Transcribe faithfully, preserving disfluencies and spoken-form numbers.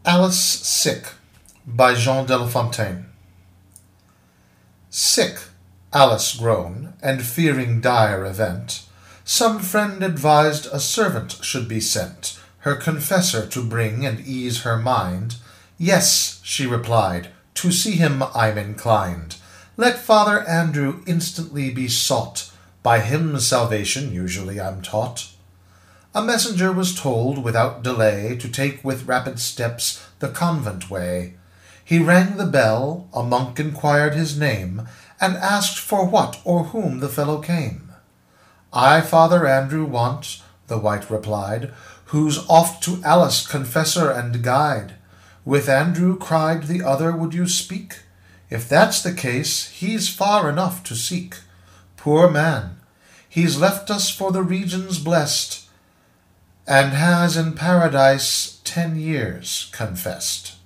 Alice Sick by Jean de La Fontaine. Sick, Alice grown, and fearing dire event, some friend advised a servant should be sent, her confessor to bring and ease her mind. Yes, she replied, to see him I'm inclined. Let Father Andrew instantly be sought, by him salvation usually I'm taught. A messenger was told without delay to take with rapid steps the convent way. He rang the bell, a monk inquired his name, and asked for what or whom the fellow came. I Father Andrew want, the wight replied, who's oft to Alice confessor and guide. With Andrew, cried the other, would you speak? If that's the case, he's far enough to seek. Poor man, he's left us for the regions blest, and has in paradise ten years confessed.